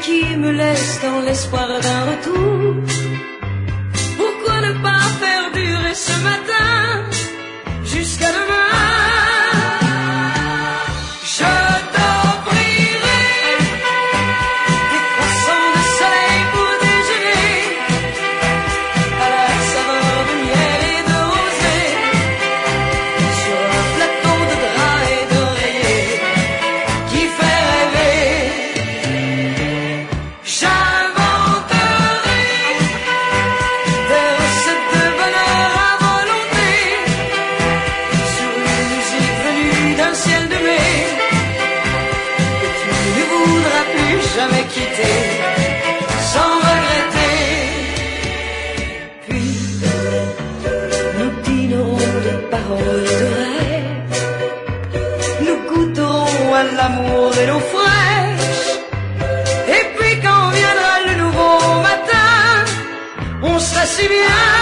qui me laisse dans l'espoir d'un retour. Pourquoi ne pas faire durer ce matin jusqu'à demain? Je t'offrirai des croissants de soleil pour déjeuner, à la saveur de miel et de rosée, sur un plateau de drap et d'oreiller qui fait rêver. J'inventerai des recettes de bonheur à volonté, sur une musique venue d'un ciel de mai, que tu ne voudras plus jamais quitter sans regretter. Puis nous dînerons de paroles de rêve, nous goûterons à l'amour de l'eau fraîche, et puis quand viendra le nouveau matin, on sera si bien